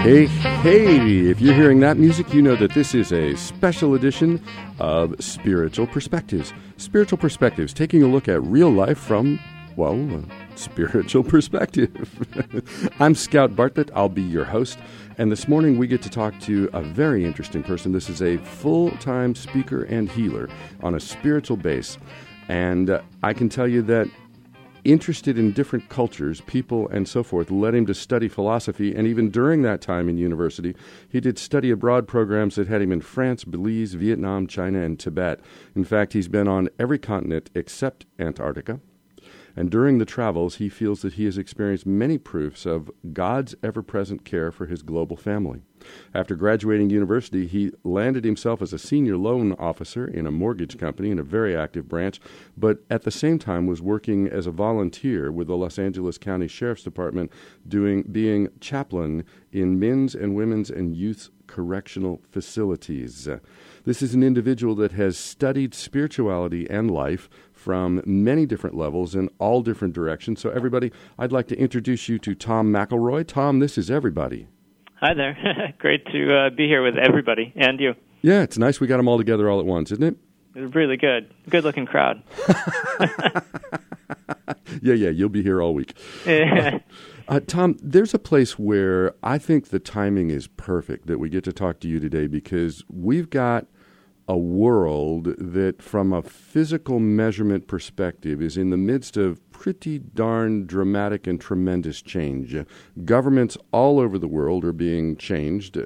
Hey, hey, if you're hearing that music, you know that this is a special edition of Spiritual Perspectives. Spiritual Perspectives, taking a look at real life from, well, a spiritual perspective. I'm Scout Bartlett. I'll be your host. And this morning we get to talk to a very interesting person. This is a full-time speaker and healer on a spiritual base. And I can tell you that interested in different cultures, people, and so forth, led him to study philosophy, and even during that time in university, he did study abroad programs that had him in France, Belize, Vietnam, China, and Tibet. In fact, he's been on every continent except Antarctica. And during the travels, he feels that he has experienced many proofs of God's ever-present care for his global family. After graduating university, he landed himself as a senior loan officer in a mortgage company in a very active branch, but at the same time was working as a volunteer with the Los Angeles County Sheriff's Department, being chaplain in men's and women's and youth correctional facilities. This is an individual that has studied spirituality and life from many different levels in all different directions. So everybody, I'd like to introduce you to Tom McElroy. Tom, this is everybody. Hi there. Great to be here with everybody and you. Yeah, it's nice we got them all together all at once, isn't it? It's really good. Good-looking crowd. Yeah, you'll be here all week. Tom, there's a place where I think the timing is perfect that we get to talk to you today, because we've got a world that, from a physical measurement perspective, is in the midst of pretty darn dramatic and tremendous change. Governments all over the world are being changed.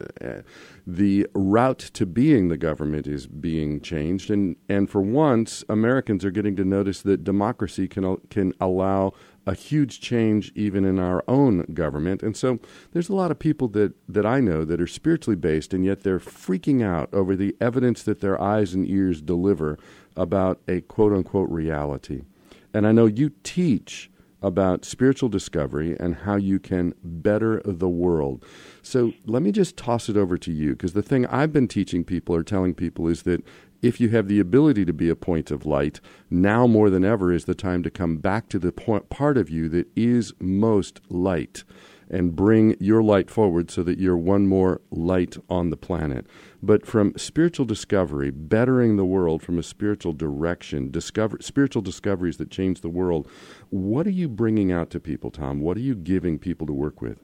The route to being the government is being changed. And for once, Americans are getting to notice that democracy can allow a huge change even in our own government. And so there's a lot of people that I know that are spiritually based, and yet they're freaking out over the evidence that their eyes and ears deliver about a quote-unquote reality. And I know you teach about spiritual discovery and how you can better the world. So let me just toss it over to you, because the thing I've been teaching people or telling people is that if you have the ability to be a point of light, now more than ever is the time to come back to the part of you that is most light and bring your light forward so that you're one more light on the planet. But from spiritual discovery, bettering the world from a spiritual direction, spiritual discoveries that change the world, what are you bringing out to people, Tom? What are you giving people to work with?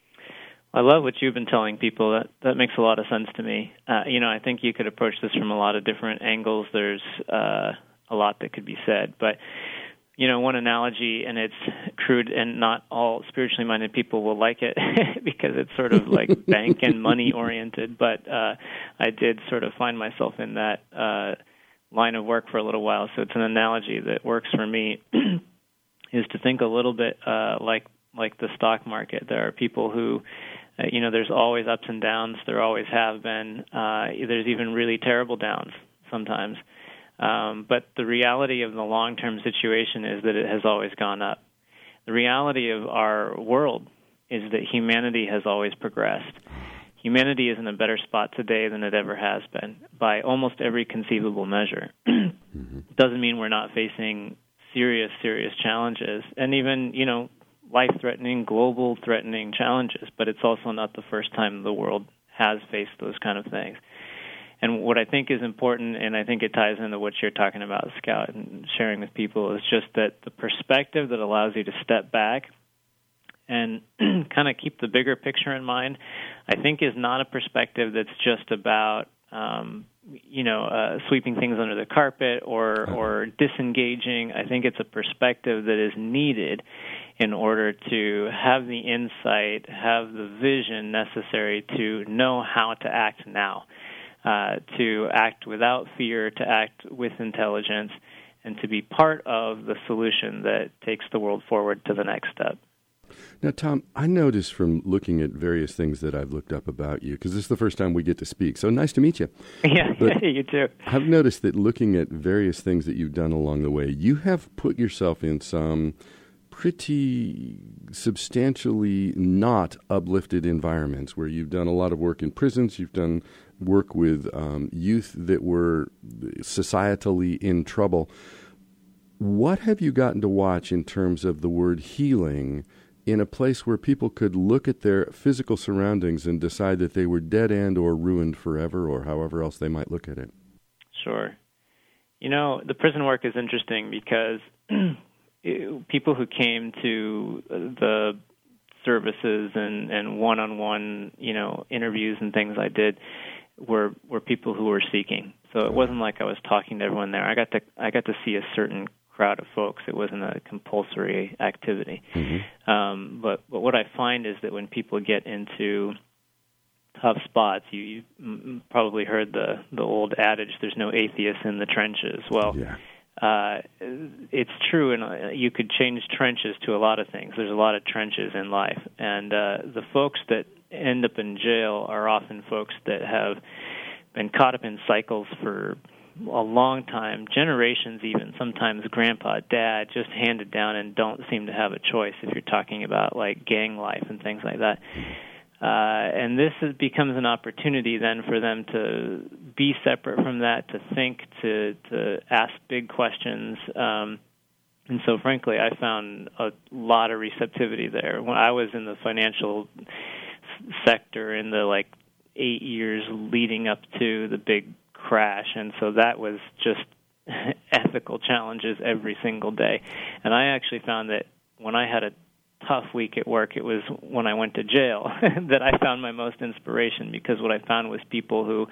I love what you've been telling people. That makes a lot of sense to me. I think you could approach this from a lot of different angles. There's a lot that could be said. But, one analogy, and it's crude, and not all spiritually minded people will like it because it's sort of like bank and money oriented. But I did sort of find myself in that line of work for a little while. So it's an analogy that works for me, is to think a little bit like the stock market. There are people who there's always ups and downs. There always have been. There's even really terrible downs sometimes. But the reality of the long-term situation is that it has always gone up. The reality of our world is that humanity has always progressed. Humanity is in a better spot today than it ever has been by almost every conceivable measure. Doesn't mean we're not facing serious challenges, and even, life-threatening, global-threatening challenges, but it's also not the first time the world has faced those kind of things. And what I think is important, and I think it ties into what you're talking about, Scout, and sharing with people, is just that the perspective that allows you to step back and kind of keep the bigger picture in mind, I think is not a perspective that's just about sweeping things under the carpet or disengaging. I think it's a perspective that is needed in order to have the insight, have the vision necessary to know how to act now, to act without fear, to act with intelligence, and to be part of the solution that takes the world forward to the next step. Now, Tom, I noticed from looking at various things that I've looked up about you, because this is the first time we get to speak, so nice to meet you. Yeah, you too. I've noticed that looking at various things that you've done along the way, you have put yourself in some pretty substantially not uplifted environments where you've done a lot of work in prisons, you've done work with youth that were societally in trouble. What have you gotten to watch in terms of the word healing in a place where people could look at their physical surroundings and decide that they were dead end or ruined forever or however else they might look at it. Sure. The prison work is interesting because people who came to the services and one-on-one, interviews and things I did were people who were seeking. So it wasn't like I was talking to everyone there. I got to see a certain crowd of folks. It wasn't a compulsory activity. Mm-hmm. But what I find is that when people get into tough spots, you probably heard the old adage, there's no atheists in the trenches. Well, it's true, and you could change trenches to a lot of things. There's a lot of trenches in life, and the folks that end up in jail are often folks that have been caught up in cycles for a long time, generations even, sometimes grandpa, dad, just handed down and don't seem to have a choice if you're talking about like gang life and things like that. And this becomes an opportunity then for them to be separate from that, to think, to ask big questions. And so, frankly, I found a lot of receptivity there. When I was in the financial sector in the 8 years leading up to the big crash, and so that was just ethical challenges every single day. And I actually found that when I had a tough week at work, it was when I went to jail that I found my most inspiration, because what I found was people who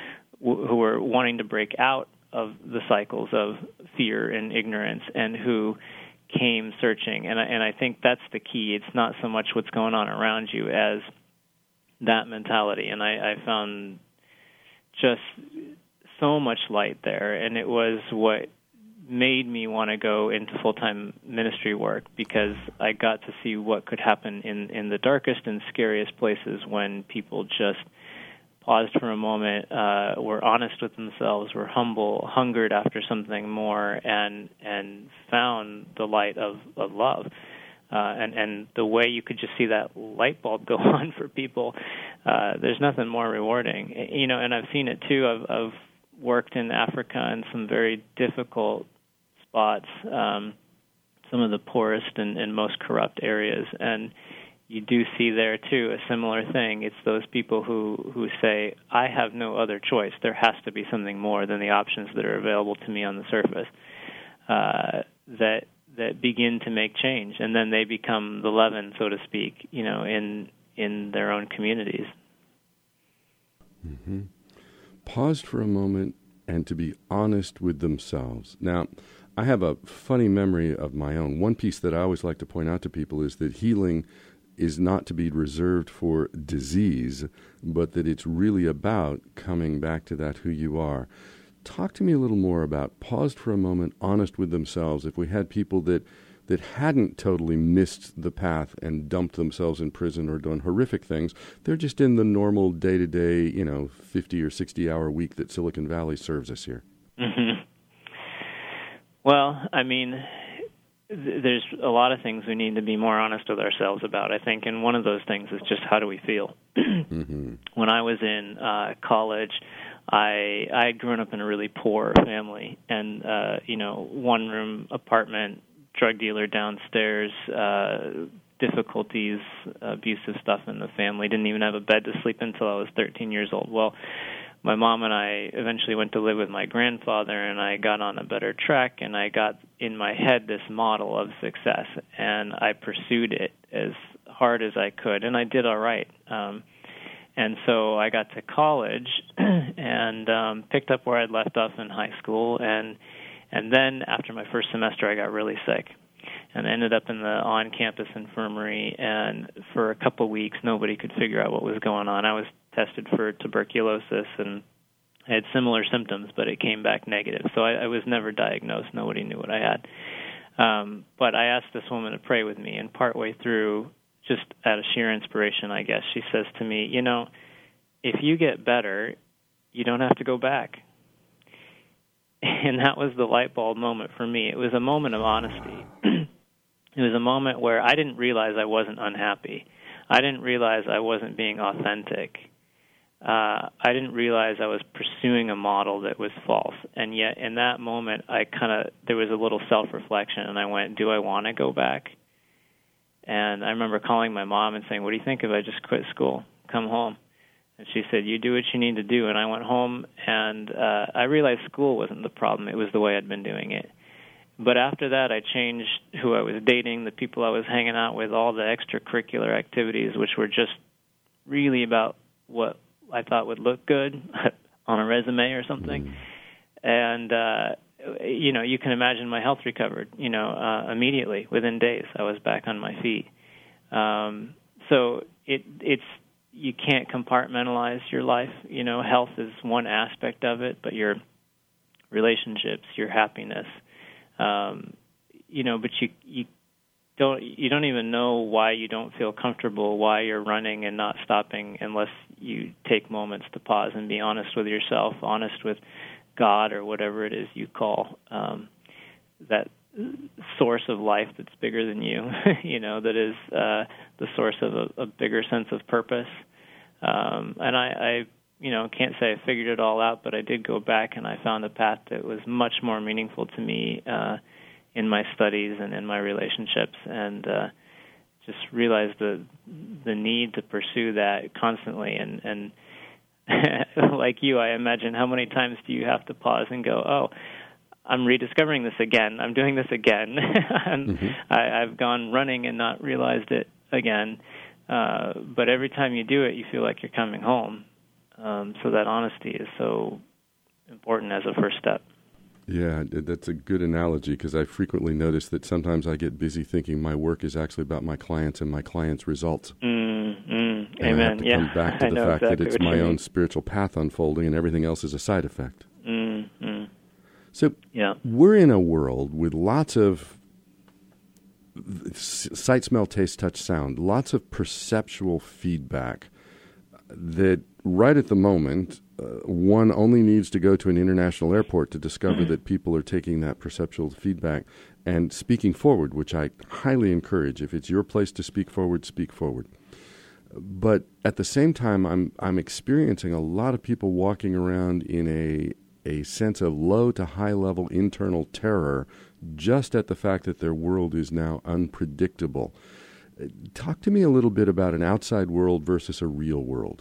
were wanting to break out of the cycles of fear and ignorance and who came searching. And I think that's the key. It's not so much what's going on around you as that mentality. And I found just so much light there, and it was what made me want to go into full-time ministry work, because I got to see what could happen in the darkest and scariest places when people just paused for a moment, were honest with themselves, were humble, hungered after something more, and found the light of love. And the way you could just see that light bulb go on for people, there's nothing more rewarding. And I've seen it too. I've worked in Africa in some very difficult spots, some of the poorest and most corrupt areas, and you do see there too a similar thing. It's those people who say, I have no other choice. There has to be something more than the options that are available to me on the surface, that begin to make change, and then they become the leaven, so to speak, in their own communities. Mm-hmm. Paused for a moment and to be honest with themselves. Now, I have a funny memory of my own. One piece that I always like to point out to people is that healing is not to be reserved for disease, but that it's really about coming back to that who you are. Talk to me a little more about paused for a moment, honest with themselves. If we had people that hadn't totally missed the path and dumped themselves in prison or done horrific things, they're just in the normal day-to-day, 50 or 60-hour week that Silicon Valley serves us here. Mm-hmm. Well, I mean, there's a lot of things we need to be more honest with ourselves about, I think, and one of those things is just how do we feel. Mm-hmm. When I was in college, I had grown up in a really poor family, and one-room apartment, drug dealer downstairs, difficulties, abusive stuff in the family. Didn't even have a bed to sleep in until I was 13 years old. Well, my mom and I eventually went to live with my grandfather, and I got on a better track, and I got in my head this model of success, and I pursued it as hard as I could, and I did all right. And so I got to college and picked up where I'd left off in high school, and then after my first semester I got really sick and ended up in the on-campus infirmary, and for a couple weeks nobody could figure out what was going on. I was tested for tuberculosis, and I had similar symptoms, but it came back negative. So I was never diagnosed. Nobody knew what I had. But I asked this woman to pray with me, and partway through, just out of sheer inspiration, I guess, she says to me, if you get better, you don't have to go back. And that was the light bulb moment for me. It was a moment of honesty. It was a moment where I didn't realize I wasn't unhappy. I didn't realize I wasn't being authentic. I didn't realize I was pursuing a model that was false. And yet in that moment, there was a little self-reflection, and I went, do I want to go back? And I remember calling my mom and saying, what do you think if I just quit school, come home? And she said, you do what you need to do. And I went home, and I realized school wasn't the problem. It was the way I'd been doing it. But after that, I changed who I was dating, the people I was hanging out with, all the extracurricular activities, which were just really about what I thought would look good on a resume or something. And, you can imagine my health recovered, immediately. Within days, I was back on my feet. So it's you can't compartmentalize your life. Health is one aspect of it, but your relationships, your happiness, but you don't even know why you don't feel comfortable, why you're running and not stopping unless you take moments to pause and be honest with yourself, honest with God or whatever it is you call that source of life that's bigger than you, that is the source of a bigger sense of purpose. And I can't say I figured it all out, but I did go back and I found a path that was much more meaningful to me in my studies and in my relationships, and just realized the need to pursue that constantly. And like you, I imagine, how many times do you have to pause and go, oh, I'm rediscovering this again. I'm doing this again. And I've gone running and not realized it again. But every time you do it, you feel like you're coming home. So that honesty is so important as a first step. Yeah, that's a good analogy, because I frequently notice that sometimes I get busy thinking my work is actually about my clients and my clients' results. Amen. I have to come back to the fact that it's my own spiritual path unfolding and everything else is a side effect. So we're in a world with lots of sight, smell, taste, touch, sound, lots of perceptual feedback that right at the moment, one only needs to go to an international airport to discover that people are taking that perceptual feedback and speaking forward, which I highly encourage. If it's your place to speak forward, speak forward. But at the same time, I'm experiencing a lot of people walking around in a sense of low to high level internal terror just at the fact that their world is now unpredictable. Talk to me a little bit about an outside world versus a real world.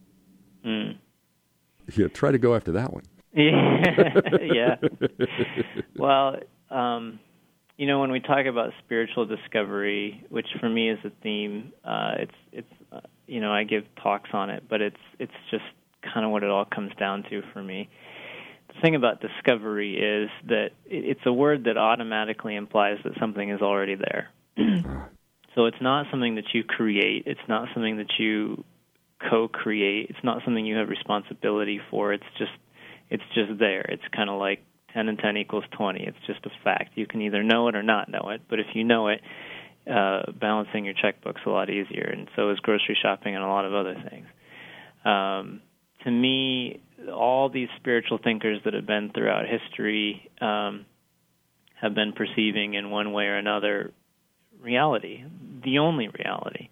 Yeah, try to go after that one. Yeah. Well, when we talk about spiritual discovery, which for me is a theme, it's I give talks on it, but it's just kind of what it all comes down to for me. The thing about discovery is that it's a word that automatically implies that something is already there. So it's not something that you create. It's not something that you co-create. It's not something you have responsibility for. It's just there. It's kind of like 10 and 10 equals 20. It's just a fact. You can either know it or not know it, but if you know it, balancing your checkbook's a lot easier, and so is grocery shopping and a lot of other things. To me, all these spiritual thinkers that have been throughout history have been perceiving in one way or another reality, the only reality.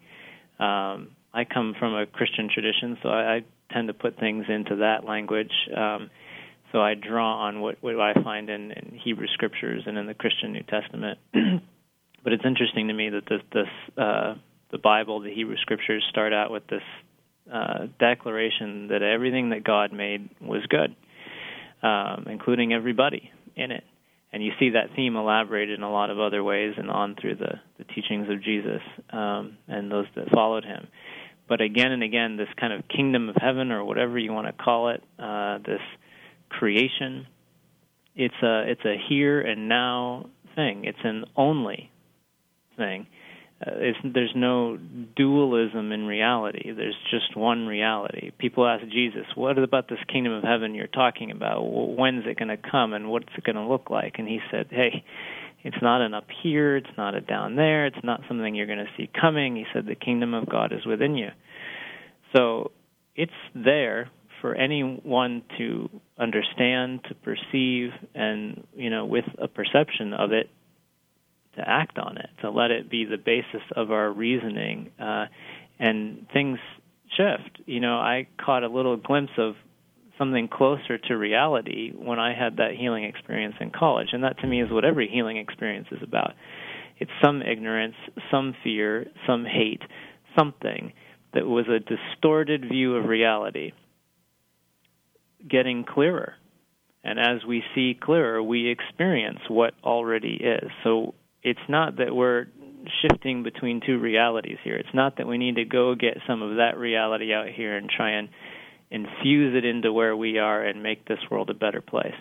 I come from a Christian tradition, so I tend to put things into that language. So I draw on what I find in Hebrew Scriptures and in the Christian New Testament. But it's interesting to me that the Bible, the Hebrew Scriptures, start out with this declaration that everything that God made was good, including everybody in it. And you see that theme elaborated in a lot of other ways and on through the teachings of Jesus and those that followed him. But again and again, this kind of kingdom of heaven, or whatever you want to call it, this creation, it's a here and now thing. It's an only thing. There's no dualism in reality. There's just one reality. People ask Jesus, what about this kingdom of heaven you're talking about? When's it going to come, and what's it going to look like? And he said, hey, it's not an up here, it's not a down there, it's not something you're going to see coming. He said the kingdom of God is within you. So it's there for anyone to understand, to perceive, and, with a perception of it, to act on it, to let it be the basis of our reasoning, and things shift. I caught a little glimpse of something closer to reality when I had that healing experience in college, and that to me is what every healing experience is about. It's some ignorance, some fear, some hate, something that was a distorted view of reality getting clearer. And as we see clearer, we experience what already is. So it's not that we're shifting between two realities here. It's not that we need to go get some of that reality out here and try and infuse it into where we are and make this world a better place.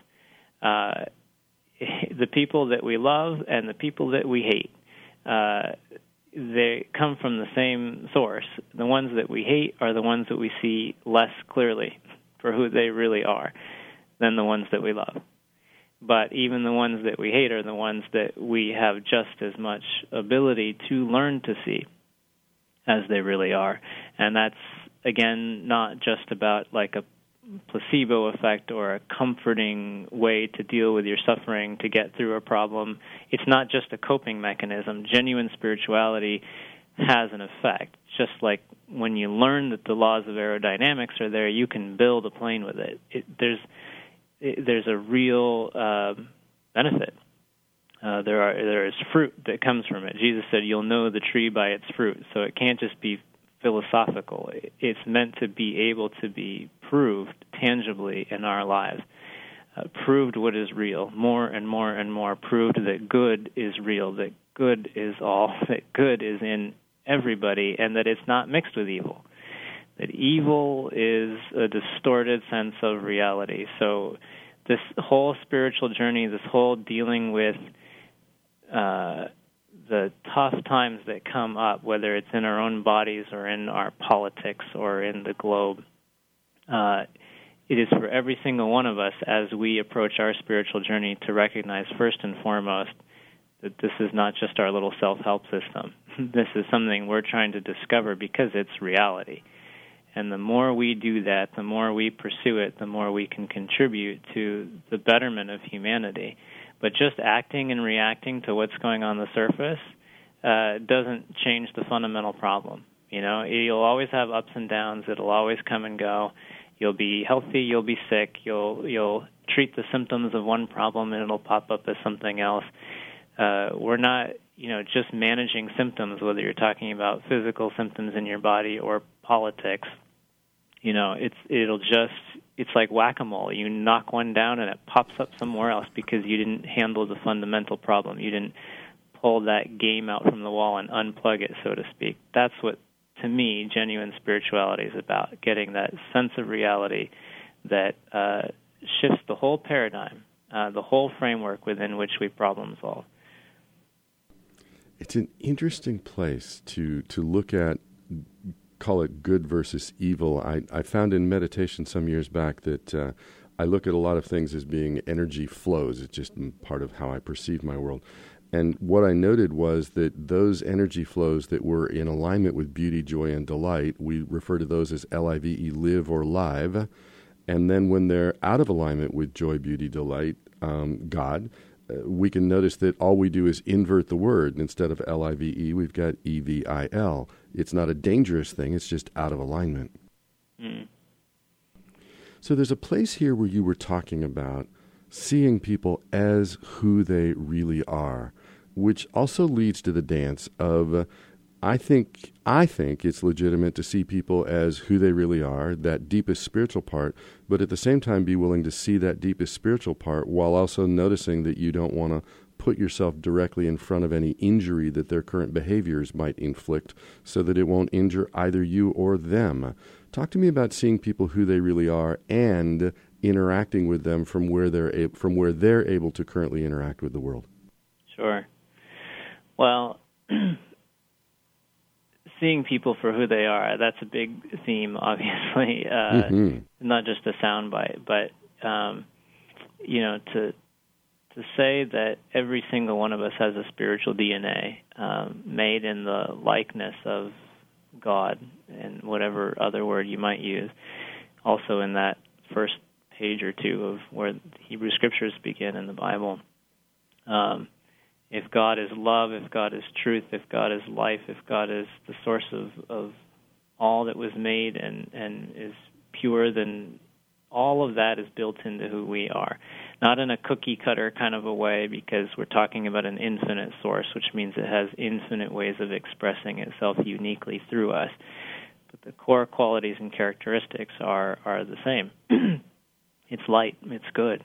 The people that we love and the people that we hate, they come from the same source. The ones that we hate are the ones that we see less clearly for who they really are than the ones that we love. But even the ones that we hate are the ones that we have just as much ability to learn to see as they really are. And that's, again, not just about like a placebo effect or a comforting way to deal with your suffering to get through a problem. It's not just a coping mechanism. Genuine spirituality has an effect. Just like when you learn that the laws of aerodynamics are there, you can build a plane with it. There's a real benefit. There is fruit that comes from it. Jesus said, "You'll know the tree by its fruit." So it can't just be philosophical. It's meant to be able to be proved tangibly in our lives. Proved what is real, more and more and more. Proved that good is real, that good is all, that good is in everybody, and that it's not mixed with evil. That evil is a distorted sense of reality. So this whole spiritual journey, this whole dealing with the tough times that come up, whether it's in our own bodies or in our politics or in the globe, it is for every single one of us as we approach our spiritual journey to recognize first and foremost that this is not just our little self-help system. This is something we're trying to discover because it's reality. And the more we do that, the more we pursue it, the more we can contribute to the betterment of humanity. But just acting and reacting to what's going on the surface doesn't change the fundamental problem. You know, you'll always have ups and downs. It'll always come and go. You'll be healthy. You'll be sick. You'll treat the symptoms of one problem and it'll pop up as something else. We're not, just managing symptoms, whether you're talking about physical symptoms in your body or politics. It's like whack-a-mole. You knock one down and it pops up somewhere else because you didn't handle the fundamental problem. You didn't pull that game out from the wall and unplug it, so to speak. That's what, to me, genuine spirituality is about, getting that sense of reality that shifts the whole paradigm, the whole framework within which we problem solve. It's an interesting place to look at, call it good versus evil. I found in meditation some years back that I look at a lot of things as being energy flows. It's just part of how I perceive my world. And what I noted was that those energy flows that were in alignment with beauty, joy, and delight, we refer to those as LIVE, live or live. And then when they're out of alignment with joy, beauty, delight, God, we can notice that all we do is invert the word. Instead of LIVE, we've got EVIL. It's not a dangerous thing. It's just out of alignment. Mm. So there's a place here where you were talking about seeing people as who they really are, which also leads to the dance of, I think it's legitimate to see people as who they really are, that deepest spiritual part, but at the same time be willing to see that deepest spiritual part while also noticing that you don't want to put yourself directly in front of any injury that their current behaviors might inflict so that it won't injure either you or them. Talk to me about seeing people who they really are and interacting with them from where they're able to currently interact with the world. Sure. Well, seeing people for who they are, that's a big theme, obviously. Not just a soundbite, but, to say that every single one of us has a spiritual DNA made in the likeness of God, and whatever other word you might use. Also in that first page or two of where the Hebrew Scriptures begin in the Bible. If God is love, if God is truth, if God is life, if God is the source of all that was made and is pure, then all of that is built into who we are. not in a cookie-cutter kind of a way, because we're talking about an infinite source, which means it has infinite ways of expressing itself uniquely through us. But the core qualities and characteristics are the same. It's light. It's good.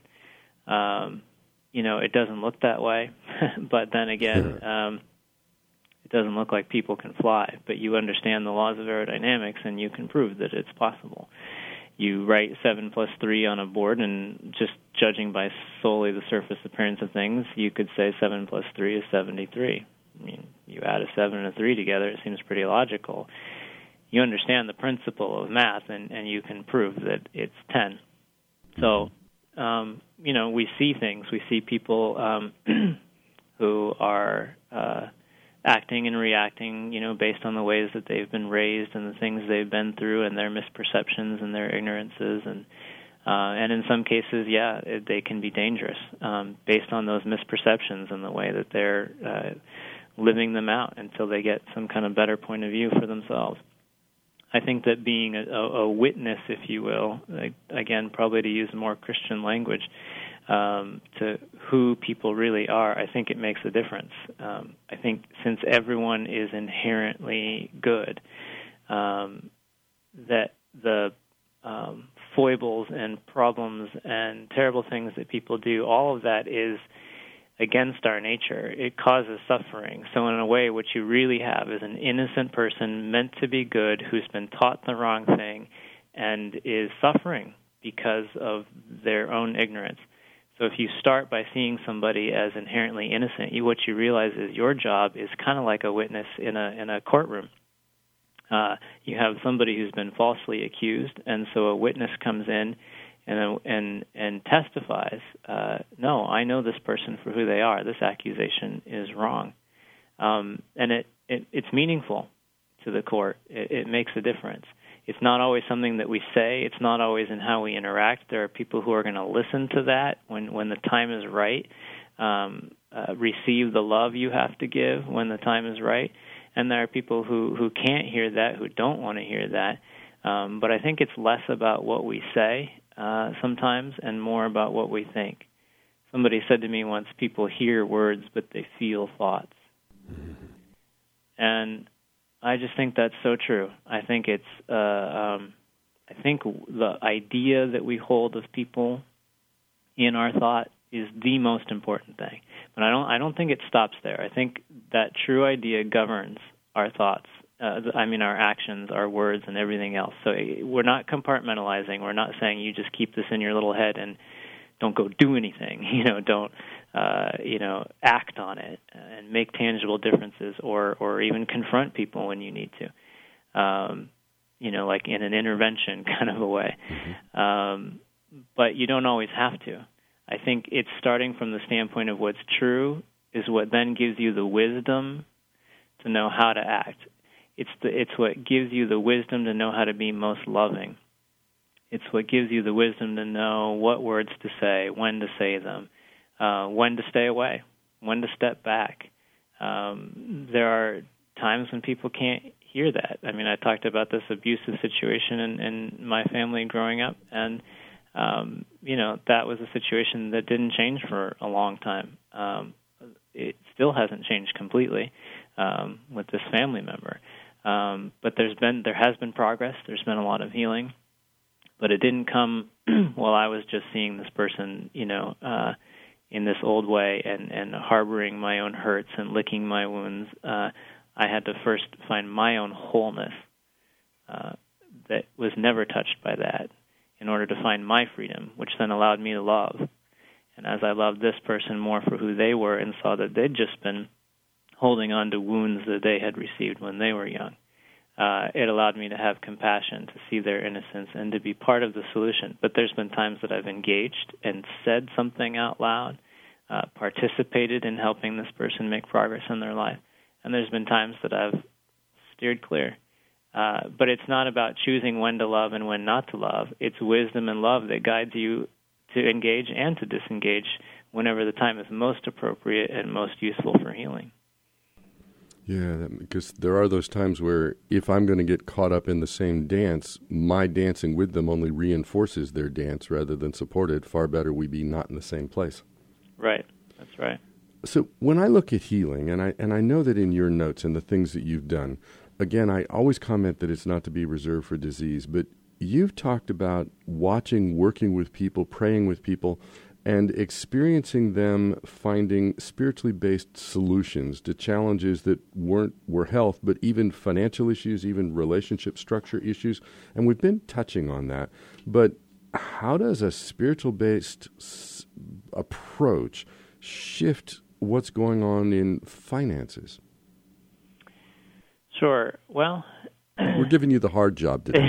It doesn't look that way, but then again, it doesn't look like people can fly. But you understand the laws of aerodynamics, and you can prove that it's possible. You write 7 plus 3 on a board, and just judging by solely the surface appearance of things, you could say 7 plus 3 is 73. I mean, you add a 7 and a 3 together, it seems pretty logical. You understand the principle of math, and you can prove that it's 10. So, we see things. We see people who are acting and reacting, based on the ways that they've been raised and the things they've been through and their misperceptions and their ignorances. And in some cases, they can be dangerous based on those misperceptions and the way that they're living them out until they get some kind of better point of view for themselves. I think that being a witness, if you will, again, probably to use more Christian language, to who people really are, I think it makes a difference. I think since everyone is inherently good, that the foibles and problems and terrible things that people do, all of that is against our nature. It causes suffering. So in a way, what you really have is an innocent person meant to be good who's been taught the wrong thing and is suffering because of their own ignorance. So if you start by seeing somebody as inherently innocent, what you realize is your job is kind of like a witness in a courtroom. You have somebody who's been falsely accused, and so a witness comes in and testifies, no, I know this person for who they are. This accusation is wrong. And it's meaningful to the court. It makes a difference. It's not always something that we say. It's not always in how we interact. There are people who are going to listen to that when the time is right, receive the love you have to give when the time is right. And there are people who can't hear that, who don't want to hear that. But I think it's less about what we say sometimes and more about what we think. Somebody said to me once, people hear words, but they feel thoughts. And I just think that's so true. I think it's I think the idea that we hold of people in our thought is the most important thing. But I don't think it stops there. I think that true idea governs our thoughts. Our actions, our words, and everything else. So we're not compartmentalizing. We're not saying you just keep this in your little head and don't go do anything. Don't act on it and make tangible differences, or even confront people when you need to. Like in an intervention kind of a way. But you don't always have to. I think it's starting from the standpoint of what's true is what then gives you the wisdom to know how to act. It's what gives you the wisdom to know how to be most loving. It's what gives you the wisdom to know what words to say, when to say them, when to stay away, when to step back. There are times when people can't hear that. I mean, I talked about this abusive situation in my family growing up, and that was a situation that didn't change for a long time. It still hasn't changed completely with this family member. But there has been progress. There's been a lot of healing, but it didn't come while I was just seeing this person, in this old way and harboring my own hurts and licking my wounds. I had to first find my own wholeness that was never touched by that in order to find my freedom, which then allowed me to love. And as I loved this person more for who they were and saw that they'd just been holding on to wounds that they had received when they were young, it allowed me to have compassion, to see their innocence, and to be part of the solution. But there's been times that I've engaged and said something out loud, participated in helping this person make progress in their life. And there's been times that I've steered clear. But it's not about choosing when to love and when not to love. It's wisdom and love that guides you to engage and to disengage whenever the time is most appropriate and most useful for healing. Yeah, because there are those times where if I'm going to get caught up in the same dance, my dancing with them only reinforces their dance rather than support it. Far better we be not in the same place. Right. That's right. So when I look at healing, and I know that in your notes and the things that you've done, again, I always comment that it's not to be reserved for disease, but you've talked about watching, working with people, praying with people, and experiencing them finding spiritually based solutions to challenges that were health, but even financial issues, even relationship structure issues. And we've been touching on that. But how does a spiritual based approach shift what's going on in finances? Sure. Well, we're giving you the hard job today.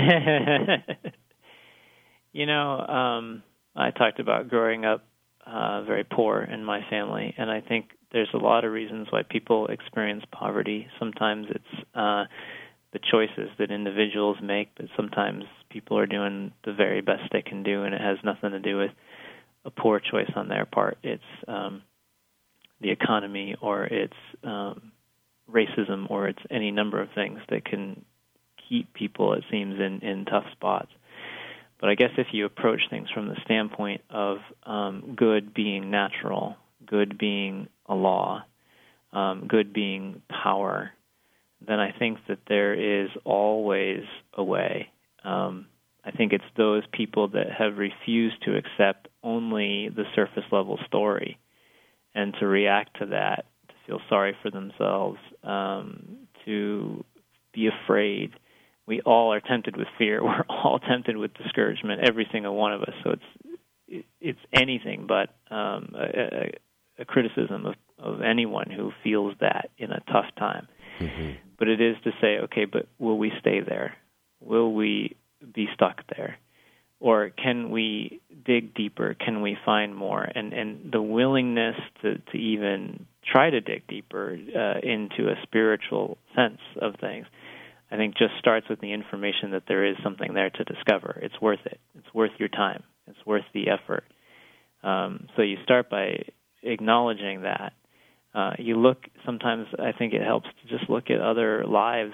I talked about growing up very poor in my family, and I think there's a lot of reasons why people experience poverty. Sometimes it's the choices that individuals make, but sometimes people are doing the very best they can do, and it has nothing to do with a poor choice on their part. It's the economy, or it's racism, or it's any number of things that can keep people, it seems, in tough spots. But I guess if you approach things from the standpoint of good being natural, good being a law, good being power, then I think that there is always a way. I think it's those people that have refused to accept only the surface level story and to react to that, to feel sorry for themselves, to be afraid. We all are tempted with fear. We're all tempted with discouragement, every single one of us. So it's anything but a criticism of anyone who feels that in a tough time. Mm-hmm. But it is to say, okay, but will we stay there? Will we be stuck there? Or can we dig deeper? Can we find more? And the willingness to even try to dig deeper into a spiritual sense of things, I think just starts with the information that there is something there to discover. It's worth it. It's worth your time. It's worth the effort. So you start by acknowledging that. You look, sometimes I think it helps to just look at other lives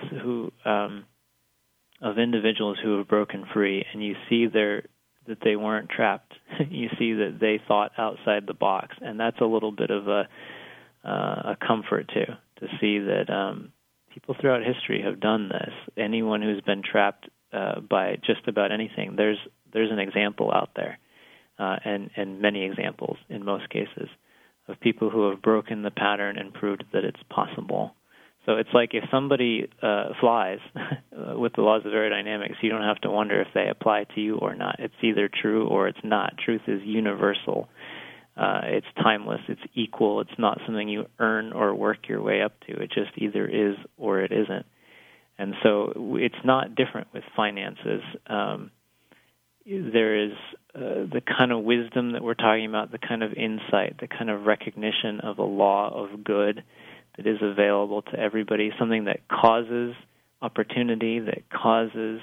of individuals who have broken free, and you see that they weren't trapped. You see that they thought outside the box, and that's a little bit of a comfort too, to see that people throughout history have done this. Anyone who's been trapped by just about anything, there's an example out there, and many examples in most cases of people who have broken the pattern and proved that it's possible. So it's like if somebody flies with the laws of aerodynamics, you don't have to wonder if they apply to you or not. It's either true or it's not. Truth is universal. It's timeless. It's equal. It's not something you earn or work your way up to. It just either is or it isn't. And so it's not different with finances. There is the kind of wisdom that we're talking about, the kind of insight, the kind of recognition of a law of good that is available to everybody, something that causes opportunity, that causes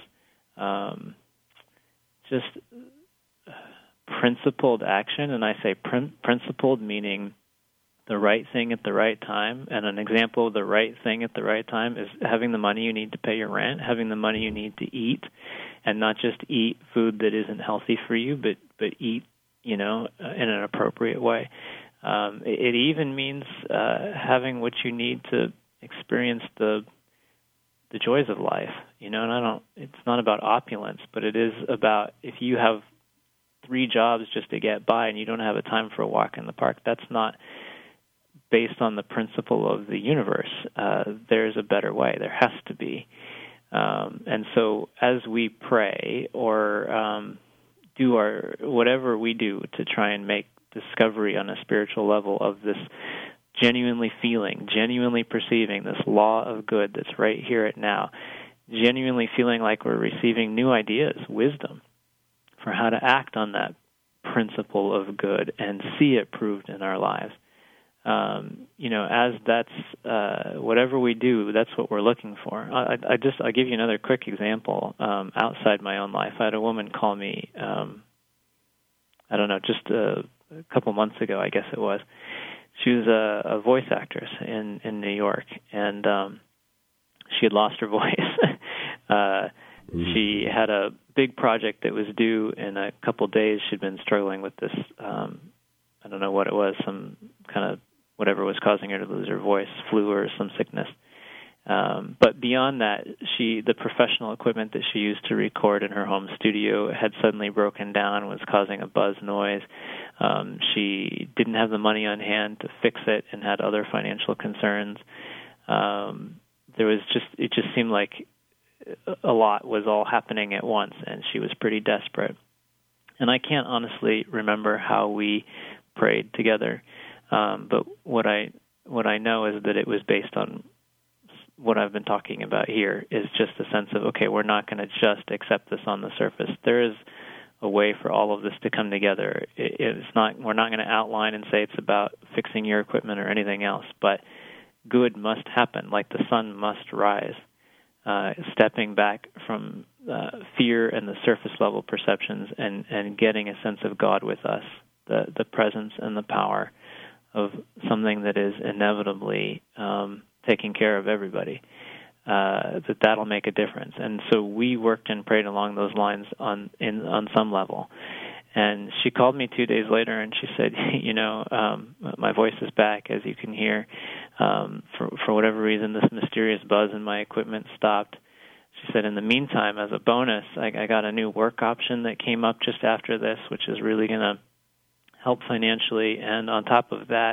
just principled action. And I say principled meaning the right thing at the right time. And an example of the right thing at the right time is having the money you need to pay your rent, having the money you need to eat, and not just eat food that isn't healthy for you, but eat, in an appropriate way. It even means having what you need to experience the joys of life, and it's not about opulence, but it is about if you have 3 jobs just to get by and you don't have a time for a walk in the park, that's not based on the principle of the universe. There's a better way. There has to be. And so as we pray or do whatever we do to try and make discovery on a spiritual level of this genuinely feeling, genuinely perceiving this law of good that's right here at now, genuinely feeling like we're receiving new ideas, wisdom for how to act on that principle of good and see it proved in our lives. As that's whatever we do, that's what we're looking for. I'll give you another quick example outside my own life. I had a woman call me, just a couple months ago, I guess it was. she was a voice actress in New York, and she had lost her voice. She had a big project that was due in a couple of days. She'd been struggling with this, I don't know what it was, some kind of whatever was causing her to lose her voice, flu or some sickness. But beyond that, the professional equipment that she used to record in her home studio had suddenly broken down, was causing a buzz noise. She didn't have the money on hand to fix it and had other financial concerns. It just seemed like a lot was all happening at once, and she was pretty desperate. And I can't honestly remember how we prayed together, but what I know is that it was based on what I've been talking about here, is just a sense of, okay, we're not going to just accept this on the surface. There is a way for all of this to come together. We're not going to outline and say it's about fixing your equipment or anything else, but good must happen, like the sun must rise. Stepping back from fear and the surface level perceptions and getting a sense of God with us, the presence and the power of something that is inevitably taking care of everybody, that'll make a difference. And so we worked and prayed along those lines on some level. And she called me 2 days later, and she said, my voice is back, as you can hear. For whatever reason, this mysterious buzz in my equipment stopped. She said, in the meantime, as a bonus, I got a new work option that came up just after this, which is really going to help financially. And on top of that,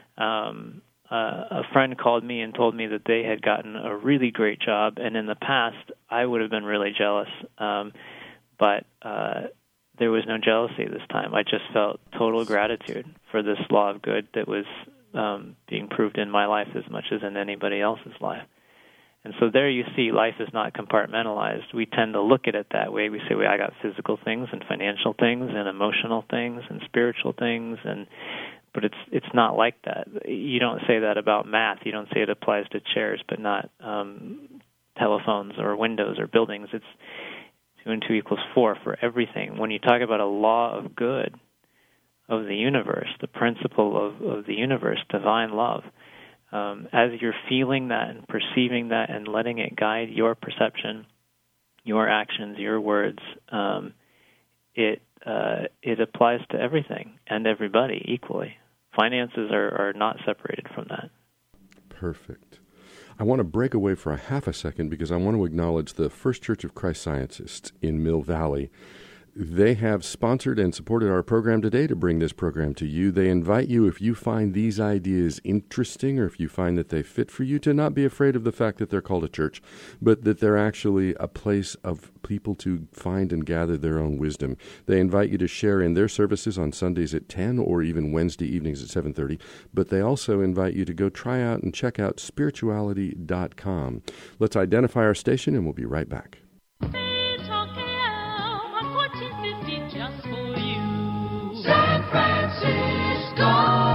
a friend called me and told me that they had gotten a really great job. And in the past, I would have been really jealous. But there was no jealousy this time. I just felt total gratitude for this law of good that was being proved in my life as much as in anybody else's life. And so there you see, life is not compartmentalized. We tend to look at it that way. We say, I got physical things and financial things and emotional things and spiritual things, but it's not like that. You don't say that about math. You don't say it applies to chairs, but not telephones or windows or buildings. It's 2 and 2 equals 4 for everything. When you talk about a law of good of the universe, the principle of the universe, divine love, as you're feeling that and perceiving that and letting it guide your perception, your actions, your words, it applies to everything and everybody equally. Finances are not separated from that. Perfect. I want to break away for a half a second because I want to acknowledge the First Church of Christ Scientists in Mill Valley. They have sponsored and supported our program today to bring this program to you. They invite you, if you find these ideas interesting or if you find that they fit for you, to not be afraid of the fact that they're called a church, but that they're actually a place of people to find and gather their own wisdom. They invite you to share in their services on Sundays at 10 or even Wednesday evenings at 7:30, but they also invite you to go try out and check out spirituality.com. Let's identify our station and we'll be right back. San Francisco.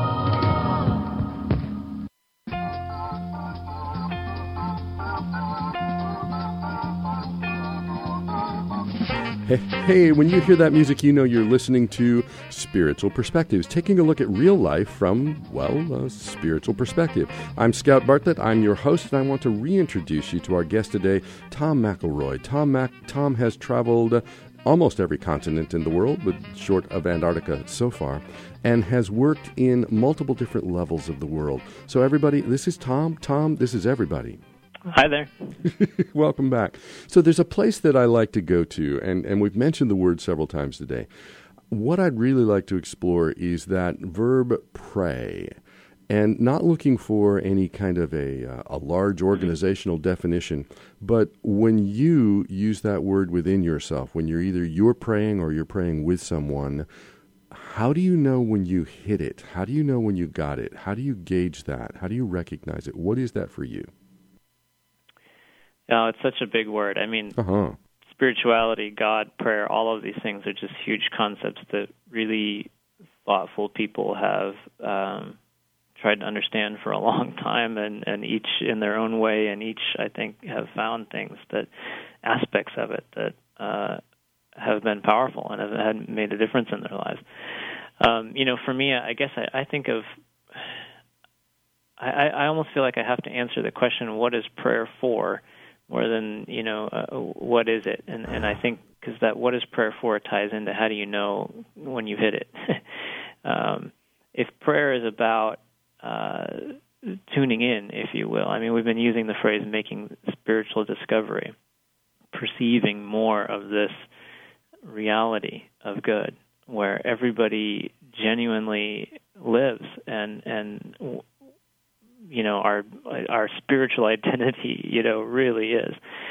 Hey, when you hear that music, you know you're listening to Spiritual Perspectives, taking a look at real life from, a spiritual perspective. I'm Scout Bartlett. I'm your host, and I want to reintroduce you to our guest today, Tom McElroy. Tom has traveled almost every continent in the world, but short of Antarctica so far, and has worked in multiple different levels of the world. So everybody, this is Tom. Tom, this is everybody. Hi there. Welcome back. So there's a place that I like to go to, and we've mentioned the word several times today. What I'd really like to explore is that verb pray, and not looking for any kind of a large organizational definition, but when you use that word within yourself, when you're praying or you're praying with someone, how do you know when you hit it? How do you know when you got it? How do you gauge that? How do you recognize it? What is that for you? No, it's such a big word. I mean, spirituality, God, prayer, all of these things are just huge concepts that really thoughtful people have tried to understand for a long time, and each in their own way, and each, I think, have found aspects of it that have been powerful and have made a difference in their lives. For me, I guess I think of I almost feel like I have to answer the question, what is prayer for, more than, what is it? And I think because that what is prayer for ties into how do you know when you hit it. If prayer is about tuning in, if you will, I mean, we've been using the phrase making spiritual discovery, perceiving more of this reality of good, where everybody genuinely lives, and our spiritual identity, really is.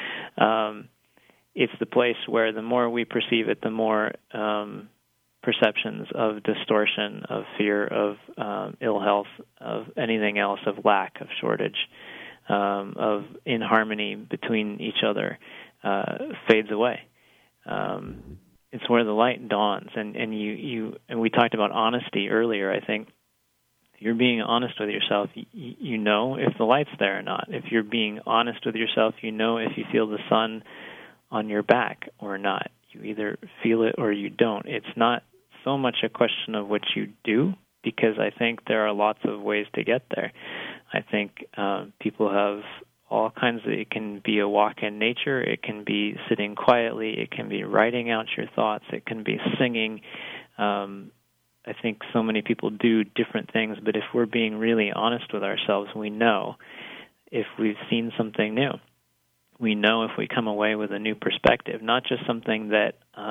It's the place where the more we perceive it, the more perceptions of distortion, of fear, of ill health, of anything else, of lack, of shortage, of inharmony between each other fades away. It's where the light dawns, and we talked about honesty earlier. I think if you're being honest with yourself, you know if the light's there or not. If you're being honest with yourself, you know if you feel the sun on your back or not. You either feel it or you don't. It's not so much a question of what you do, because I think there are lots of ways to get there. I think people have all kinds of, it can be a walk in nature, it can be sitting quietly, it can be writing out your thoughts, it can be singing. I think so many people do different things, but if we're being really honest with ourselves, we know if we've seen something new. We know if we come away with a new perspective, not just something that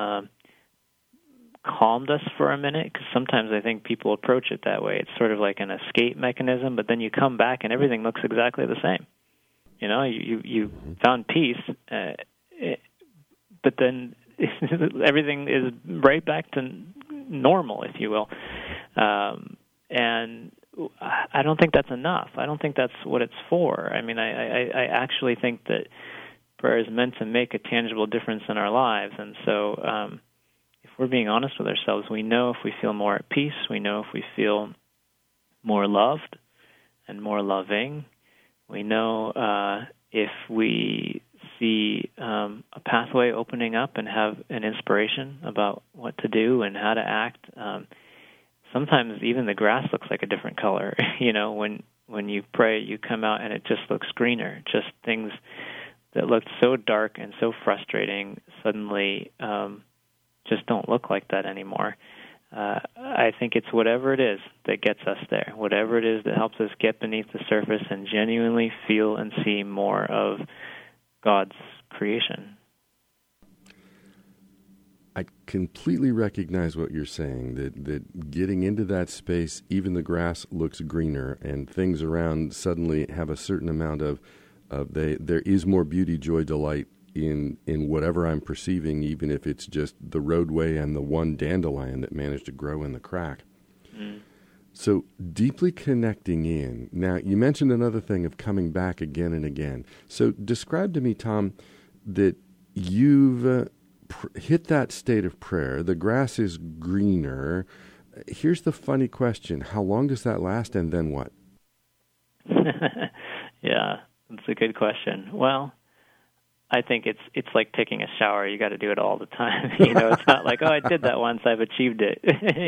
calmed us for a minute, because sometimes I think people approach it that way. It's sort of like an escape mechanism, but then you come back and everything looks exactly the same. You found peace, but then everything is right back to normal, if you will. And I don't think that's enough. I don't think that's what it's for. I mean, I actually think that prayer is meant to make a tangible difference in our lives. And so if we're being honest with ourselves, we know if we feel more at peace, we know if we feel more loved and more loving. We know if we see a pathway opening up and have an inspiration about what to do and how to act. Sometimes even the grass looks like a different color. When you pray, you come out and it just looks greener. Just things that looked so dark and so frustrating suddenly just don't look like that anymore. I think it's whatever it is that gets us there, whatever it is that helps us get beneath the surface and genuinely feel and see more of God's creation. I completely recognize what you're saying, that getting into that space, even the grass looks greener, and things around suddenly have a certain amount of there is more beauty, joy, delight in whatever I'm perceiving, even if it's just the roadway and the one dandelion that managed to grow in the crack. Mm. So deeply connecting in. Now, you mentioned another thing of coming back again and again. So describe to me, Tom, that you've hit that state of prayer. The grass is greener. Here's the funny question. How long does that last, and then what? Yeah, that's a good question. Well, I think it's like taking a shower. You got to do it all the time. It's not like, I did that once, I've achieved it.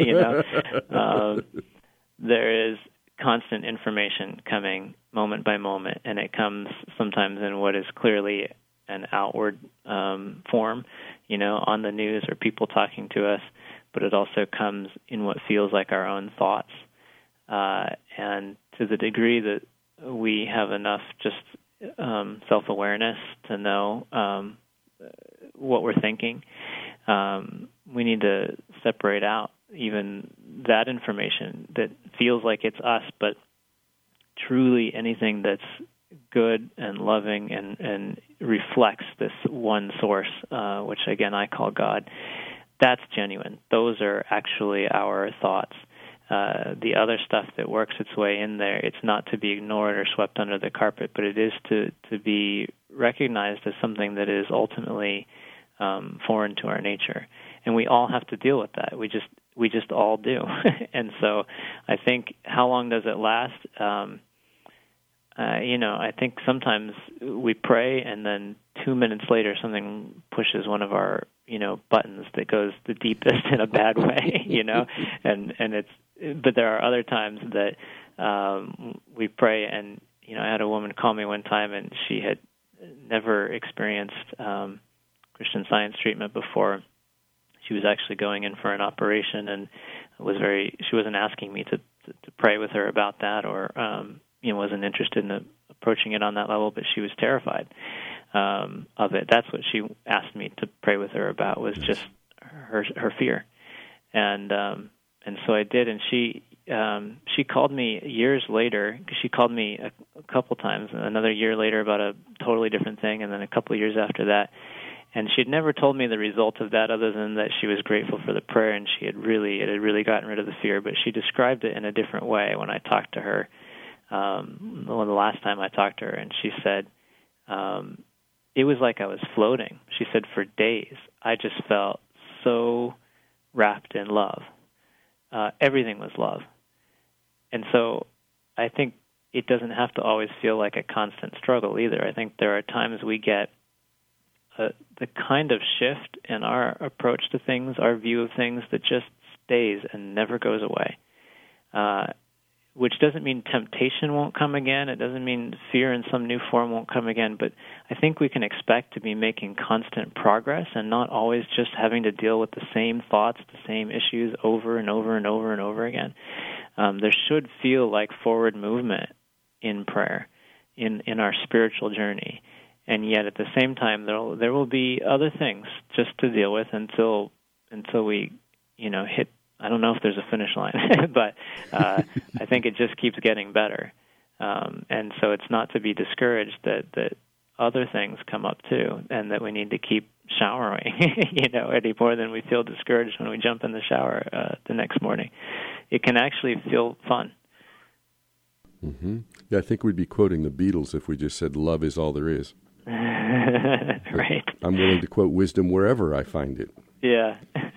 There is constant information coming moment by moment, and it comes sometimes in what is clearly an outward form, on the news or people talking to us, but it also comes in what feels like our own thoughts. And to the degree that we have enough just self-awareness to know what we're thinking, we need to separate out even that information that feels like it's us, but truly anything that's good and loving and reflects this one source, which again I call God. That's genuine. Those are actually our thoughts. The other stuff that works its way in there, it's not to be ignored or swept under the carpet, but it is to be recognized as something that is ultimately foreign to our nature. And we all have to deal with that. We just all do. And so I think, how long does it last? I think sometimes we pray and then 2 minutes later something pushes one of our, buttons that goes the deepest in a bad way, and but there are other times that we pray, and I had a woman call me one time, and she had never experienced Christian Science treatment before. She was actually going in for an operation, and she wasn't asking me to pray with her about that, or wasn't interested in approaching it on that level, but she was terrified of it. That's what she asked me to pray with her about, was just her fear, and so I did. And she called me years later. She called me a couple times, another year later about a totally different thing, and then a couple of years after that. And she had never told me the result of that, other than that she was grateful for the prayer, and it had really gotten rid of the fear. But she described it in a different way when I talked to her. The last time I talked to her, and she said, it was like I was floating. She said, for days, I just felt so wrapped in love. Everything was love. And so I think it doesn't have to always feel like a constant struggle either. I think there are times we get the kind of shift in our approach to things, our view of things, that just stays and never goes away, which doesn't mean temptation won't come again. It doesn't mean fear in some new form won't come again, but I think we can expect to be making constant progress and not always just having to deal with the same thoughts, the same issues over and over and over and over again. There should feel like forward movement in prayer, in our spiritual journey. And yet, at the same time, there will be other things just to deal with until we, hit. I don't know if there's a finish line, but I think it just keeps getting better. And so it's not to be discouraged that other things come up too, and that we need to keep showering, any more than we feel discouraged when we jump in the shower the next morning. It can actually feel fun. Mm-hmm. Yeah, I think we'd be quoting the Beatles if we just said love is all there is. Right. I'm willing to quote wisdom wherever I find it. Yeah.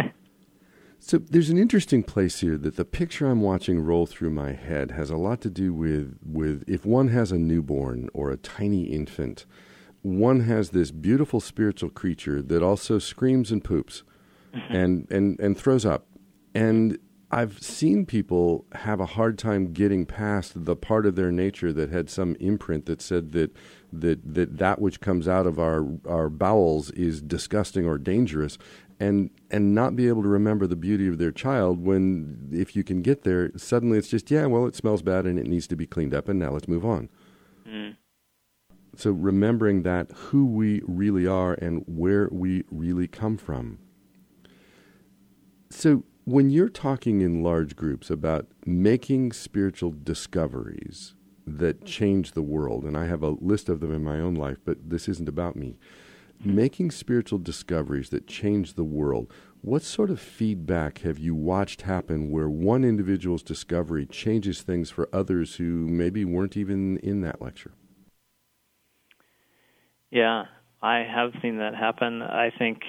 So there's an interesting place here that the picture I'm watching roll through my head has a lot to do with if one has a newborn or a tiny infant, one has this beautiful spiritual creature that also screams and poops and throws up. And I've seen people have a hard time getting past the part of their nature that had some imprint that said that which comes out of our bowels is disgusting or dangerous, and not be able to remember the beauty of their child when, if you can get there, suddenly it's just, it smells bad and it needs to be cleaned up, and now let's move on. Mm. So remembering that, who we really are and where we really come from. So when you're talking in large groups about making spiritual discoveries that change the world, and I have a list of them in my own life, but this isn't about me, making spiritual discoveries that change the world, what sort of feedback have you watched happen where one individual's discovery changes things for others who maybe weren't even in that lecture? Yeah, I have seen that happen. I think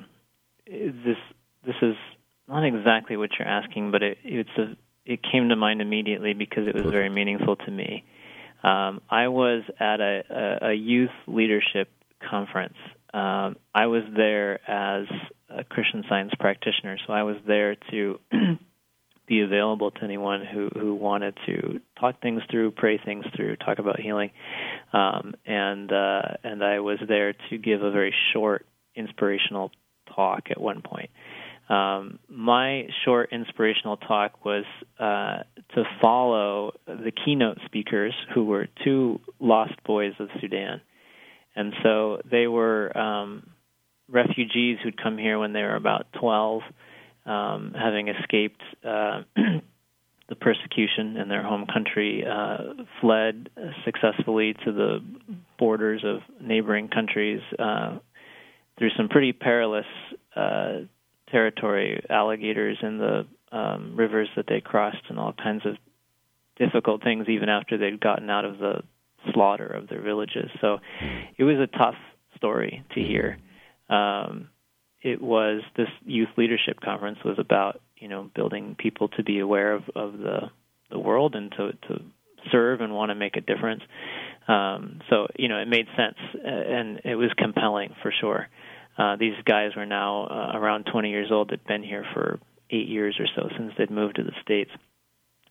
this is not exactly what you're asking, but it came to mind immediately because it was very meaningful to me. I was at a youth leadership conference. I was there as a Christian Science practitioner, so I was there to be available to anyone who wanted to talk things through, pray things through, talk about healing. And I was there to give a very short inspirational talk at one point. My short inspirational talk was to follow the keynote speakers, who were two lost boys of Sudan. And so they were refugees who'd come here when they were about 12, having escaped the persecution in their home country, fled successfully to the borders of neighboring countries through some pretty perilous territory, alligators in the rivers that they crossed, and all kinds of difficult things even after they'd gotten out of the slaughter of their villages. So it was a tough story to hear. It was, this youth leadership conference was about, building people to be aware of the world and to serve and want to make a difference. So, it made sense, and it was compelling for sure. These guys were now around 20 years old. They'd been here for 8 years or so since they'd moved to the States.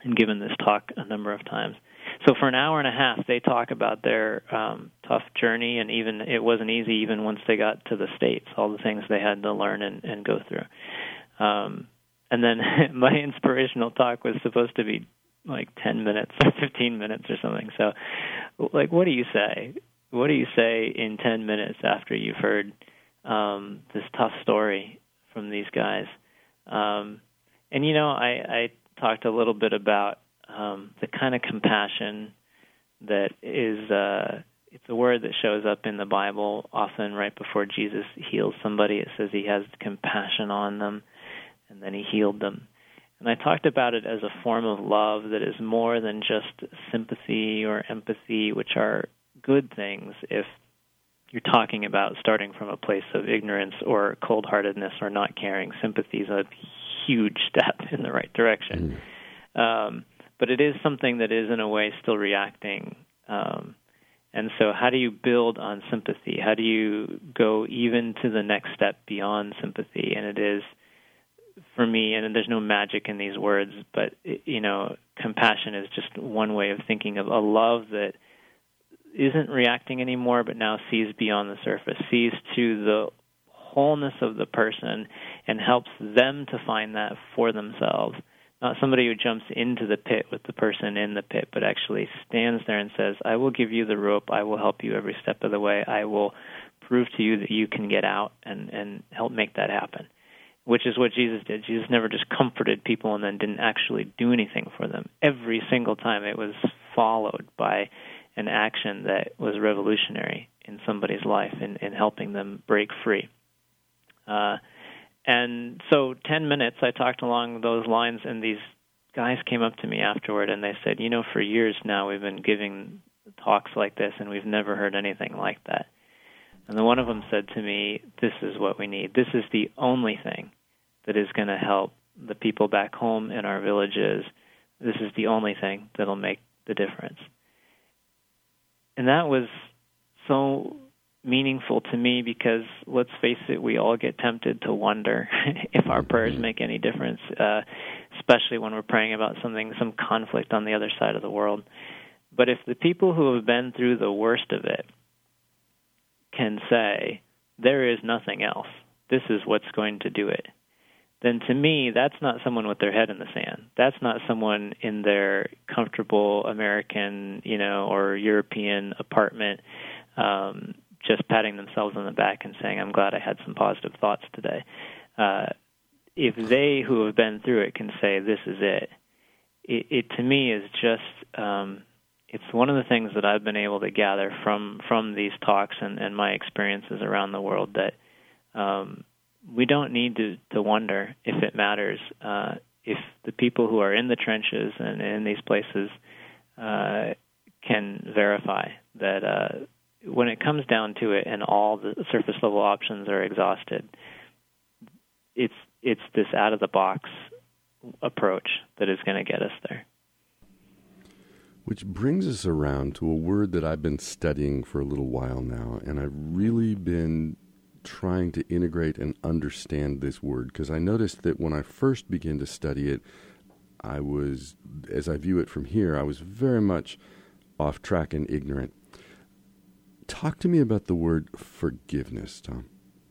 and given this talk a number of times. So for an hour and a half, they talk about their tough journey, and even it wasn't easy even once they got to the States, all the things they had to learn and go through. And then my inspirational talk was supposed to be like 10 minutes or 15 minutes or something. So, like, what do you say? What do you say in 10 minutes after you've heard this tough story from these guys? And, you know, I talked a little bit about the kind of compassion that is, it's a word that shows up in the Bible often right before Jesus heals somebody. It says he has compassion on them, and then he healed them. And I talked about it as a form of love that is more than just sympathy or empathy, which are good things if you're talking about starting from a place of ignorance or cold-heartedness or not caring. Sympathy is a huge step in the right direction. But it is something that is, in a way, still reacting. And so how do you build on sympathy? How do you go even to the next step beyond sympathy? And it is, for me, and there's no magic in these words, but, you know, compassion is just one way of thinking of a love that isn't reacting anymore, but now sees beyond the surface, sees to the wholeness of the person and helps them to find that for themselves. Not somebody who jumps into the pit with the person in the pit, but actually stands there and says, I will give you the rope, I will help you every step of the way, I will prove to you that you can get out and help make that happen, which is what Jesus did. Jesus never just comforted people and then didn't actually do anything for them. Every single time it was followed by an action that was revolutionary in somebody's life in helping them break free. And so 10 minutes, I talked along those lines, and these guys came up to me afterward, and they said, you know, for years now we've been giving talks like this, and we've never heard anything like that. And then one of them said to me, this is what we need. This is the only thing that is going to help the people back home in our villages. This is the only thing that will make the difference. And that was so meaningful to me because, let's face it, we all get tempted to wonder if our prayers make any difference, especially when we're praying about something, some conflict on the other side of the world. But if the people who have been through the worst of it can say, there is nothing else, this is what's going to do it, then to me, that's not someone with their head in the sand. That's not someone in their comfortable American, you know, or European apartment just patting themselves on the back and saying, I'm glad I had some positive thoughts today. If they who have been through it can say, this is it to me is just, it's one of the things that I've been able to gather from these talks and my experiences around the world, that we don't need to wonder if it matters. If the people who are in the trenches and in these places can verify that when it comes down to it and all the surface level options are exhausted, it's this out of the box approach that is going to get us there. Which brings us around to a word that I've been studying for a little while now, and I've really been trying to integrate and understand this word, because I noticed that when I first began to study it, I was, as I view it from here, I was very much off track and ignorant. Talk to me about the word forgiveness, Tom.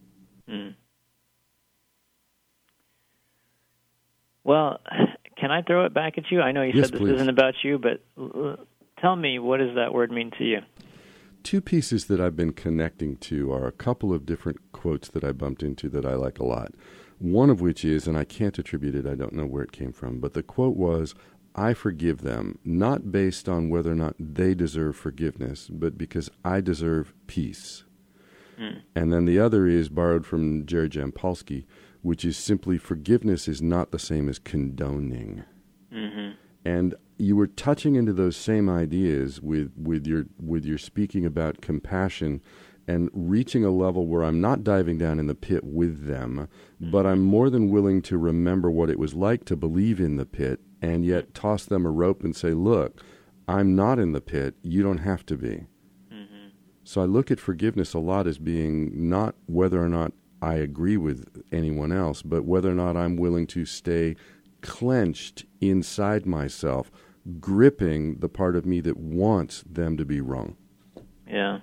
Well, can I throw it back at you? I know you said this isn't about you, but tell me, what does that word mean to you? Two pieces that I've been connecting to are a couple of different quotes that I bumped into that I like a lot. One of which is, and I can't attribute it, I don't know where it came from, but the quote was, I forgive them, not based on whether or not they deserve forgiveness, but because I deserve peace. And then the other is borrowed from Jerry Jampolsky, which is simply forgiveness is not the same as condoning. And you were touching into those same ideas with your speaking about compassion and reaching a level where I'm not diving down in the pit with them, but I'm more than willing to remember what it was like to believe in the pit and yet toss them a rope and say, look, I'm not in the pit, you don't have to be. So I look at forgiveness a lot as being not whether or not I agree with anyone else, but whether or not I'm willing to stay clenched inside myself, gripping the part of me that wants them to be wrong. Yeah.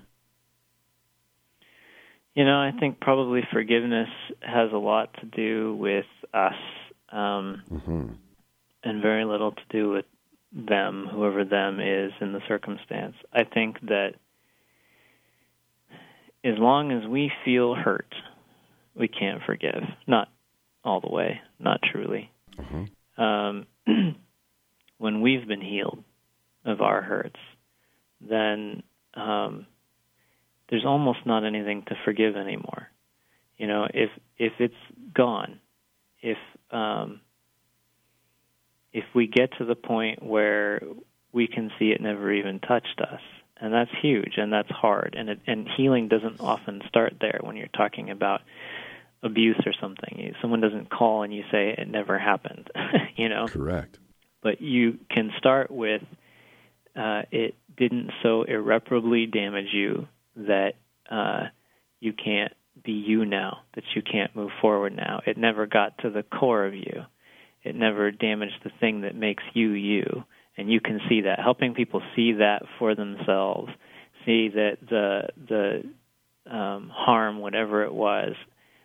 I think probably forgiveness has a lot to do with us, and very little to do with them, whoever them is in the circumstance. I think that as long as we feel hurt, we can't forgive. Not all the way, not truly. When we've been healed of our hurts, then there's almost not anything to forgive anymore. If it's gone, if we get to the point where we can see it never even touched us, and that's huge and that's hard, and healing doesn't often start there when you're talking about abuse or something. Someone doesn't call and you say it never happened, Correct. But you can start with it didn't so irreparably damage you that you can't be you now, that you can't move forward now. It never got to the core of you. It never damaged the thing that makes you you. And you can see that. Helping people see that for themselves, see that the harm, whatever it was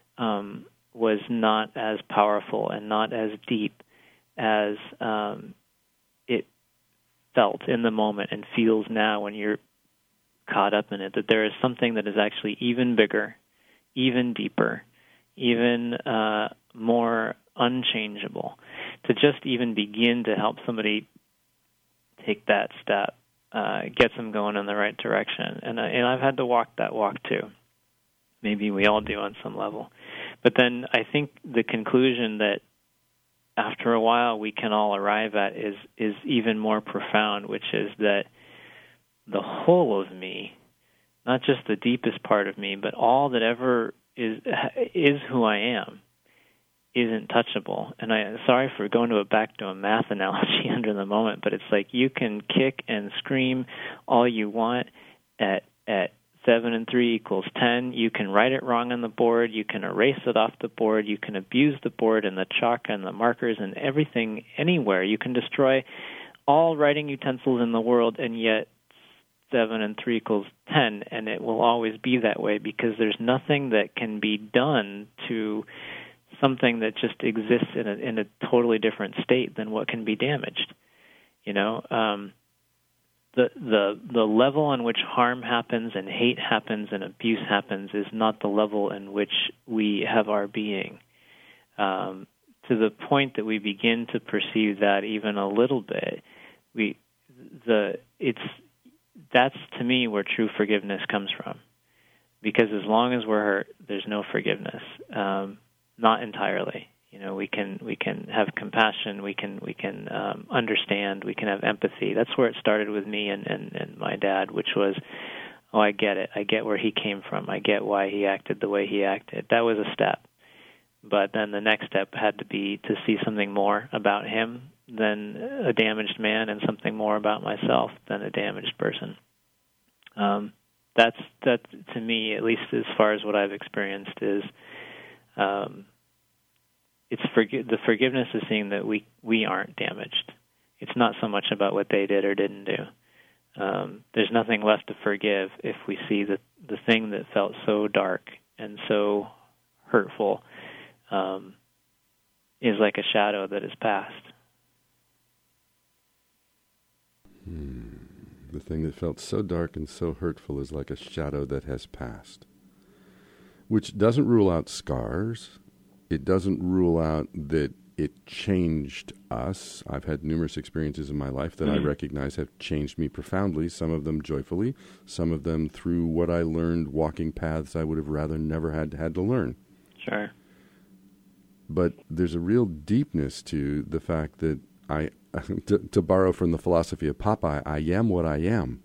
not as powerful and not as deep as it felt in the moment and feels now when you're caught up in it, that there is something that is actually even bigger, even deeper, even more unchangeable. To just even begin to help somebody take that step gets them going in the right direction. And I've had to walk that walk too. Maybe we all do on some level. But then I think the conclusion that after a while we can all arrive at is even more profound, which is that the whole of me, not just the deepest part of me, but all that ever is who I am, isn't touchable. And sorry for going back to a math analogy under the moment, but it's like you can kick and scream all you want at 7 and 3 equals 10. You can write it wrong on the board. You can erase it off the board. You can abuse the board and the chalk and the markers and everything anywhere. You can destroy all writing utensils in the world, and yet 7 and 3 equals 10, and it will always be that way because there's nothing that can be done to something that just exists in a totally different state than what can be damaged. The level on which harm happens and hate happens and abuse happens is not the level in which we have our being. To the point that we begin to perceive that even a little bit, that's to me where true forgiveness comes from. Because as long as we're hurt, there's no forgiveness. Not entirely. We can have compassion. We can understand. We can have empathy. That's where it started with me and my dad, which was, I get it. I get where he came from. I get why he acted the way he acted. That was a step. But then the next step had to be to see something more about him than a damaged man and something more about myself than a damaged person. That to me, at least as far as what I've experienced, is the forgiveness is seeing that we aren't damaged. It's not so much about what they did or didn't do. There's nothing left to forgive if we see that the thing that felt so dark and so hurtful is like a shadow that is past. The thing that felt so dark and so hurtful is like a shadow that has passed, which doesn't rule out scars. It doesn't rule out that it changed us. I've had numerous experiences in my life that I recognize have changed me profoundly, some of them joyfully, some of them through what I learned walking paths I would have rather never had to learn. Sure. But there's a real deepness to the fact that to borrow from the philosophy of Popeye, I am what I am.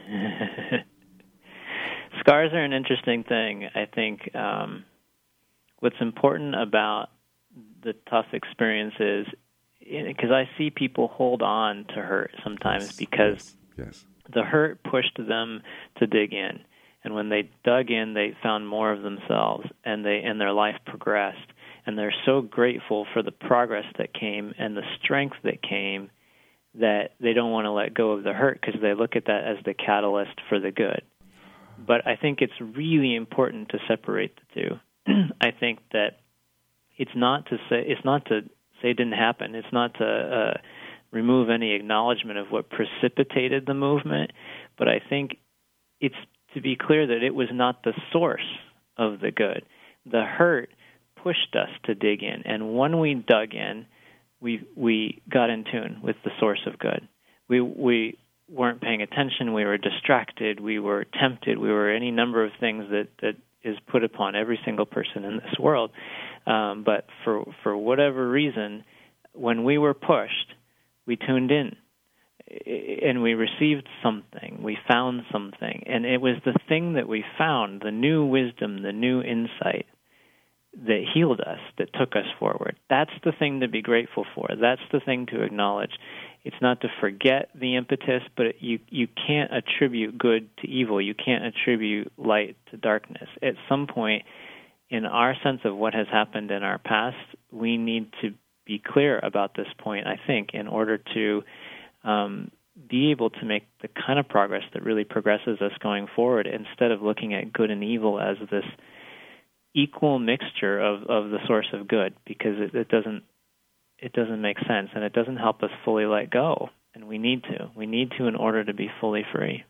Scars are an interesting thing. I think what's important about the tough experiences, because I see people hold on to hurt sometimes because the hurt pushed them to dig in. And when they dug in, they found more of themselves, and their life progressed. and they're so grateful for the progress that came and the strength that came that they don't want to let go of the hurt because they look at that as the catalyst for the good. But I think it's really important to separate the two. I think that it's not to say it didn't happen. It's not to remove any acknowledgement of what precipitated the movement, but I think it's to be clear that it was not the source of the good. The hurt pushed us to dig in, and when we dug in, we got in tune with the source of good. We weren't paying attention. We were distracted. We were tempted. We were any number of things that is put upon every single person in this world. But for whatever reason, when we were pushed, we tuned in, and we received something. We found something, and it was the thing that we found, the new wisdom, the new insight, that healed us, that took us forward. That's the thing to be grateful for. That's the thing to acknowledge. It's not to forget the impetus, but you can't attribute good to evil. You can't attribute light to darkness. At some point, in our sense of what has happened in our past, we need to be clear about this point, I think, in order to be able to make the kind of progress that really progresses us going forward, instead of looking at good and evil as this equal mixture of the source of good, because it doesn't make sense, and it doesn't help us fully let go. And we need to in order to be fully free.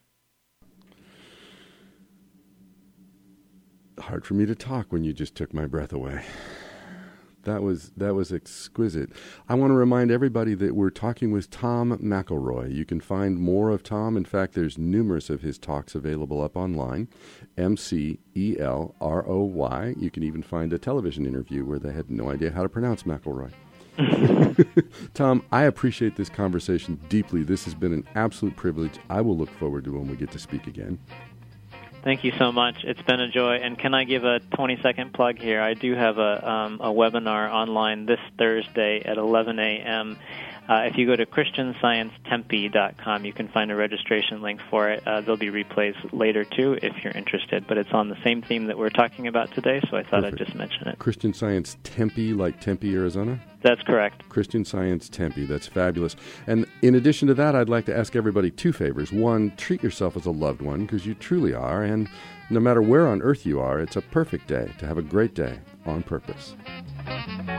Hard for me to talk when you just took my breath away. That was exquisite. I want to remind everybody that we're talking with Tom McElroy. You can find more of Tom. In fact, there's numerous of his talks available up online. McElroy. You can even find a television interview where they had no idea how to pronounce McElroy. Tom, I appreciate this conversation deeply. This has been an absolute privilege. I will look forward to when we get to speak again. Thank you so much. It's been a joy. And can I give a 20-second plug here? I do have a webinar online this Thursday at 11 a.m. If you go to ChristianScienceTempe.com, you can find a registration link for it. There'll be replays later, too, if you're interested. But it's on the same theme that we're talking about today, so I thought I'd just mention it. Christian Science Tempe, like Tempe, Arizona? That's correct. Christian Science Tempe. That's fabulous. And in addition to that, I'd like to ask everybody two favors. One, treat yourself as a loved one, because you truly are. And no matter where on earth you are, it's a perfect day to have a great day on purpose.